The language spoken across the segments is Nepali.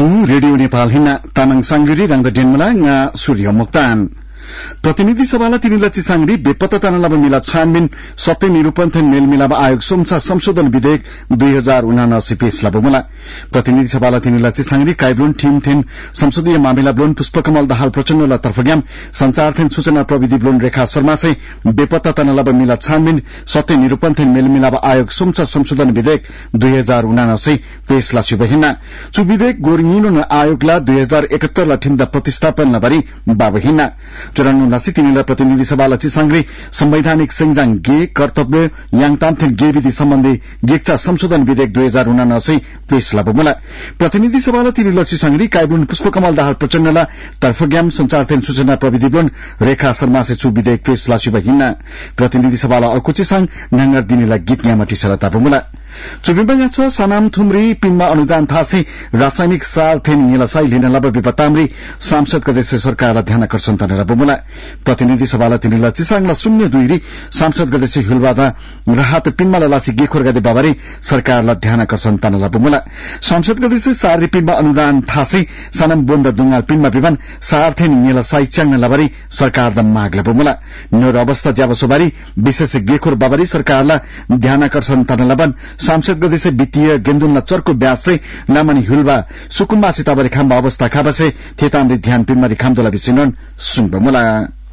छु रेडियो नेपाल हिना तामाङ सांगुरी रंग डेनमला nga सूर्य मुक्तान प्रतिनिधि सभालाई तिनीला चिसाङरी बेपत्ता तनलाब मिला छानबिन सत्य निरूपण मेल मिलाप आयोग सोमछा संशोधन विधेयक 2079 पेश लाबोमला प्रतिनिधि सभालाई तिनीला चिसाङरी काइब्लोन टीम थिन संसदीय मामिला ब्लोन पुष्पकमल दाहाल प्रचण्डला तर्फग्याम संचार थिन सूचना प्रविधि ब्लोन रेखा शर्मा से बेपत्ता तनलाब मिला छानबिन सत्य निरूपण मेल मिलाप आयोग सोमछा संशोधन विधेयक 2079 पेश ला सुबहिना चु विधेयक गोरिनो आयोगला 2071 ला ठिम्दा प्रतिस्थापन नबरी बाबहिना चुरानु नसी तिनीला प्रतिनिधि सभालाई चिसाङरी संवैधानिक सेंजाङ गे कर्तव्य याङतामथिन गे विधि सम्बन्धी गेक्चा संशोधन विधेयक 2079 पेश लाबोमला प्रतिनिधि सभालाई तिनीला चिसाङरी काइबुन पुष्पकमल दाहाल प्रचण्डला तर्फग्याम संचारथिन सूचना प्रविधि ब्लोन रेखा शर्मा से चु विधेयक पेश लासुबहिना प्रतिनिधि सभालाई अर्को चिसाङ नांगर दिनेला गीत यामटी सलता बोमला चुबिबंगा छ सनाम थुमरी पिनमा अनुदान थासी रासायनिक सार थिन निलसाई लिन लब विपतामरी सांसद कदेश सरकारलाई ध्यान आकर्षण तनेर बोमला प्रतिनिधि सभालाई तिनीला चिसाङला 02 सांसद कदेश हुलबादा राहत पिनमा लासी गेखोर गदे बाबरी सरकारलाई ध्यान आकर्षण तनेर बोमला सांसद कदेश सार पिनमा अनुदान थासी सनाम बोन्द दुंगाल पिनमा विमान सार थिन निलसाई च्याङ लबरी सरकारदा मागले बोमला नोर अवस्था ज्याबसोबारी विशेष गेखोर बाबरी सरकारलाई ध्यान आकर्षण तनेर बन सांसद गदेश वित्तीय गेन्दुनला चर्को ब्याज से नामनी हुलबा सुकुम्बा सिताबरी खाम्बा अवस्था खाबसे थेतामरी ध्यान पिनमरी खाम्दोला बिसिनन सुङबमुला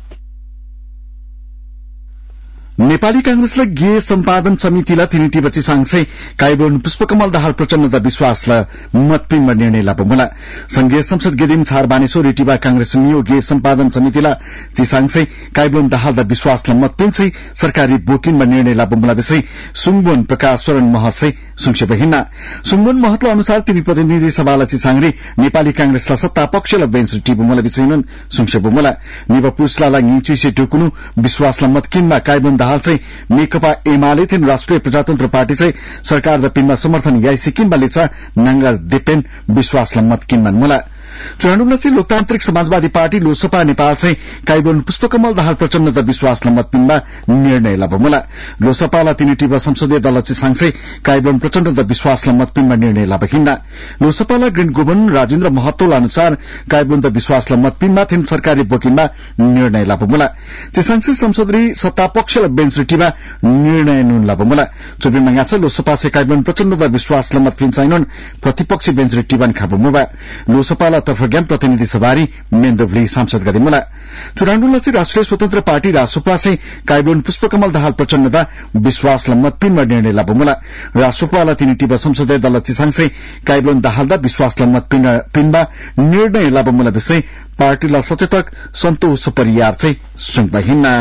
नेपाली कांग्रेसलाई गे सम्पादन समितिलाई तिनीटी बची सांगसे काइबोन पुष्पकमल दाहाल प्रचण्ड विश्वासलाई मतपिनमा निर्णय लाबमुला संघीय संसद गेदिम छार बानेसो रेटिबा कांग्रेस नियो गे सम्पादन समितिलाई चिसाङसे काइबोन दाहाल विश्वासलाई मतपिन्छै सरकारी बोकिनमा निर्णय लाबमुला विषय सुङबोन प्रकाशवरण महसे सुङसेबहिना सुङबोन महतला अनुसार तिनी प्रतिनिधि सभालाई चिसाङरी नेपाली कांग्रेसलाई सत्ता पक्षलाई बेन्च टिबमुला विषयनन सुङसेबमुला निब पुस्लालाई ङिचुइसे टुकुनु विश्वासलाई मतकिनमा काइबोन हाल चाहिँ नेकपा एमाले थिन राष्ट्रिय प्रजातन्त्र पार्टी चाहिँ सरकार द पिनमा समर्थन याइ सिक्किम बालिचा नांगर दिपेन विश्वासलाई मतकिनमा मुला चुनावपछि लोकतान्त्रिक समाजवादी पार्टी लोसपा नेपाल चाहिँ काइबोन पुष्पकमल दाहाल प्रचण्ड विश्वासलाई मतपिनमा निर्णय लाबमुला लोसपालाई तिनीटिब संसदीय दल चिसाङसे काइबोन प्रचण्ड विश्वासलाई मतपिनमा निर्णय लाबहिन्ना लोसपालाई ग्रीन गोवन राजेन्द्र महतोल अनुसार काइबोन विश्वासलाई मतपिनमा थिन सरकारी बोकिनमा निर्णय लाबमुला चिसाङसे संसदीय सत्तापक्षलाई बेन्च रिटिबा निर्णय नुन लाबमुला चोबी मंगाछ लोसपा से काइबोन प्रचण्ड विश्वासलाई मतपिन्छाइनन् प्रतिपक्षी बेन्च रिटिबान खाबमुबा लोसपालाई तर्फग्याम प्रतिनिधि सभारी मेन्दोभली सांसद गदिमुला चुनावपछि राष्ट्रिय स्वतन्त्र पार्टी रासोपा से काइबोन पुष्पकमल दाहाल प्रचण्ड विश्वासलाई मतपिनमा निर्णय लाबमुला रासोपालाई तिनीटिब संसदीय दल चिसाङसे काइबोन दाहाल विश्वासलाई मतपिनमा निर्णय लाबमुला विषय पार्टीलाई सचेतक सन्तोष परियार चाहिँ सुनबहिन्ना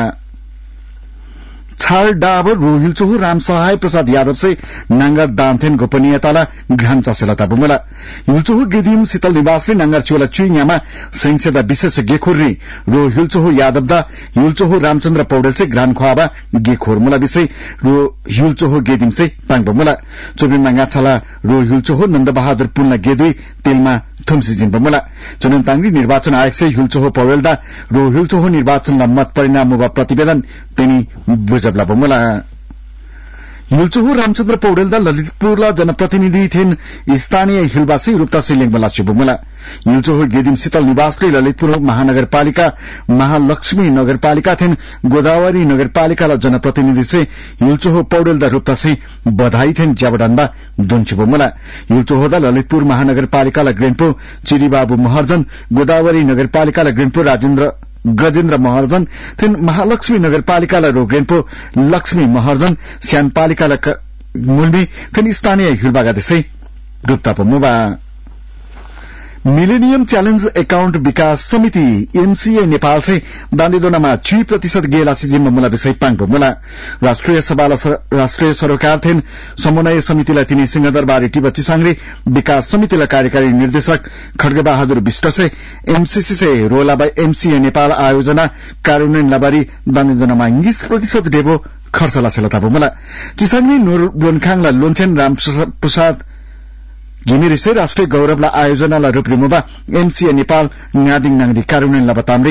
छाल डाबर रोहिलचोहु राम सहाय प्रसाद यादव से नांगर दान्थेन गोपनीयताला ग्रहण चसेलता बुमला हिलचोहु गिदिम शीतल निवासले नांगर चोला चुइयामा सेंसेदा विशेष गेखोररी रो हिलचोहु यादव दा हिलचोहु रामचन्द्र पौडेल से ग्रान ख्वाबा गेखोर मुला विषय रो हिलचोहु गेदिम से पाङबमुला चोबी मांगा छला रो हिलचोहु नन्दबहादुर पुन्ना गेदुई तेलमा थुमसी जिम्बमुला चुनाव तांगी निर्वाचन आयोग से हिलचोहु पौडेलदा रो हिलचोहु निर्वाचनला मत परिणाम वा प्रतिवेदन तेनी बुझबला बमुला हिलचोहु रामचन्द्र पौडेलदा ललितपुरला जनप्रतिनिधि थिन स्थानीय हिलवासी रूपता सिलिङ बला सुबमुला हिलचोहु गेदिम शीतल निवासले ललितपुर महानगरपालिका महालक्ष्मी नगरपालिका थिन गोदावरी नगरपालिकाला जनप्रतिनिधि से हिलचोहु पौडेलदा रूपता से बधाई थिन ज्याबडानबा दुन्छुबमुला हिलचोहुदा ललितपुर महानगरपालिकाला ग्रेनपो चिरीबाबु महर्जन गोदावरी नगरपालिकाला ग्रेनपो गजेन्द्र महर्जन थिन महालक्ष्मी नगरपालिकालाई रोग्रेनपो लक्ष्मी महर्जन श्यानपालिकालाई मुल्मी थिन स्थानीय हिलबागा देशै रुप्तापमुबा मिलेनियम च्यालेन्ज एकाउन्ट विकास समिति एमसीए नेपाल से दान्देदोनामा 6% गेलासी जिम्मा मुला विषय पाङबो मुला राष्ट्रिय सरोकार थिन समन्वय समितिलाई तिनी सिंहदरबार टिबा चिसाङरे विकास समितिलाई कार्यकारी निर्देशक खड्गबहादुर विष्ट से एमसीसी से रोलाबाई एमसीए नेपाल आयोजना कार्यान्वयन लबारी दान्देदोनामा 20% डेबो खर्च लासेलता मुला चिसाङरे नूर बोनखाङला लोन्छेन रामप्रसाद घिमिरेसे राष्ट्रिय गौरवला आयोजनालाई रूपरिमुबा एमसीए नेपाल न्यादिङ नांगरी कार्यान्वयन बतामरे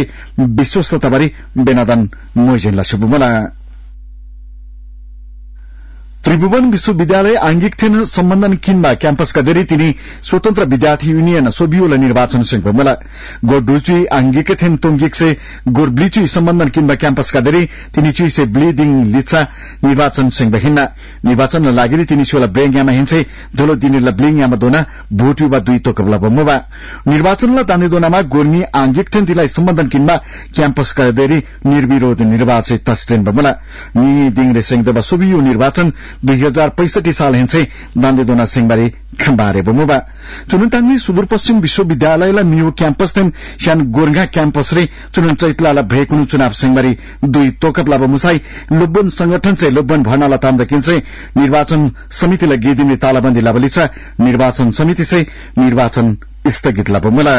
विश्वस्तताबारी बेनादान मोइजेनला सुबुमला त्रिभुवन विश्वविद्यालय आंगिक थिएन सम्बन्धन किनमा क्याम्पसका धेरै तिनी स्वतन्त्र विद्यार्थी युनियन सोभियोल निर्वाचन सिंह मला गोडुचुई आंगिक थिएन तोंगिक से गोरब्लिचुई सम्बन्धन किनमा क्याम्पसका धेरै तिनी चुई से ब्लिडिङ लिचा निर्वाचन सिंह हिन्ना निर्वाचन लागि तिनी सोला ब्रेङयामा हिन्छे धोलो दिनेला ब्लिङयामा दोना भोटुबा दुई तोकबला बमबा निर्वाचनला दाने दोनामा गोर्मी आंगिक थिएन तिलाई सम्बन्धन किनमा क्याम्पसका धेरै निर्विरोध निर्वाचित तस्देन बमला नि दिङरे सिंह दबा सोभियो निर्वाचन 2065 साल हिँड्छे दान्देदोना सिंहबारी खम्बारे बमुबा चुनुताङले सुदूरपश्चिम विश्वविद्यालयलाई मियो क्याम्पस तेन श्यान गोर्गा क्याम्पस रे चुनुन चैतलाला भेकुनु चुनाव सिंहबारी दुई तोकपला बमुसाई लोब्बन संगठन से लोब्बन भर्नाला ताम दकिन्छे निर्वाचन समितिलाई गेदिमले तालाबन्दी लाबलिछ निर्वाचन समिति से निर्वाचन स्थगित लाबमुला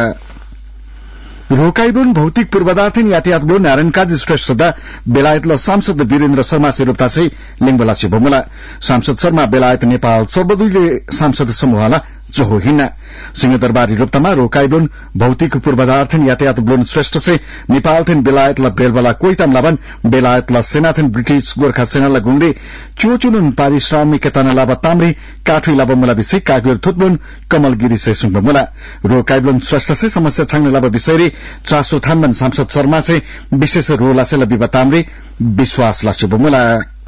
रोकाइबोन भौतिक पूर्वाधार यातायात बोर्ड नारायण काजी श्रेष्ठ बेलायतला सांसद वीरेन्द्र शर्मा सेरोप्ता से लिंगबला शिवमुला सांसद शर्मा बेलायत नेपाल सर्वदलीय सांसद समूहला जोहो हिन्ना सिंहदरबारी रोप्तामा रोकाइबोन भौतिक पूर्वाधार यातायात बोर्ड श्रेष्ठ से नेपाल थेन बेलायतला बेलबला कोइताम लाबन बेलायतला सेना थेन ब्रिटिश गोर्खा सेनाला गुंडे चोचुनुन पारिश्रमिक तना लाबा ताम्री काठुई लाबा मुला विषय कागुर थुतबुन कमलगिरी से सुंगमुला रोकाइबोन श्रेष्ठ से समस्या छांगने लाबा विषय चासो थानबन सांसद शर्मा से विशेष रोला से लबी बताम्रे विश्वास लासुबमुला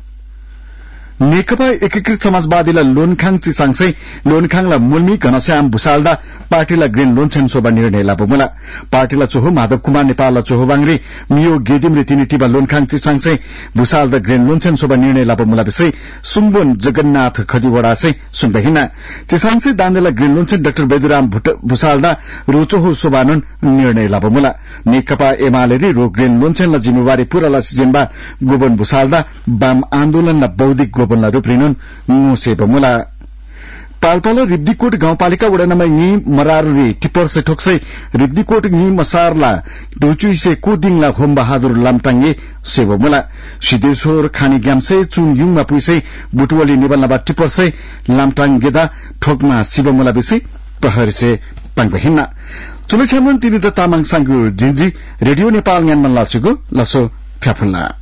नेकपा एकीकृत समाजवादीलाई लोनखाङ चिसाङसै लोनखाङलाई मुल्मी घनश्याम भूषालदा पार्टीलाई ग्रीन लोनछेन सोभा निर्णय लाबमुला पार्टीलाई चोहो माधव कुमार नेपाललाई चोहो बाङ्रे मियो गेदिमले तिनी टिबा लोनखाङ चिसाङसै भूषालदा ग्रीन लोनछेन सोभा निर्णय लाबमुला विषय सुम्बोन जगन्नाथ खजिवड़ा से सुम्बहिना चिसाङसै दान्देला ग्रीन लोनछेन डाक्टर बैदुराम भूषालदा रोचोहो सोभानुन निर्णय लाबमुला नेकपा एमाले रो ग्रीन लोनछेनलाई जिम्मेवारी पूराला सिजनबा गोबन भूषालदा वाम आन्दोलनलाई बौद्धिक गोबनला रूपरिनुन मुसेबमुला पाल्पाला रिब्दीकोट गाउँपालिका वडा नम्बर यी मरारले टिप्पर से ठोक्सै रिब्दीकोट यी मसारला डोचुई से कोदिङला होम बहादुर लामटाङे सेबमुला सिद्धेश्वर खानी ग्यामसे चुन युङमा पुइसै बुटवली निबलनाबा टिप्पर से लामटाङ गेदा ठोकमा शिवमुला बिसे प्रहरी से पाङबहिना चुलेछमन तिनी त तामाङ सांगु जिन्जी रेडियो नेपाल ज्ञानमन लाचुगु लसो फ्याफुल्ला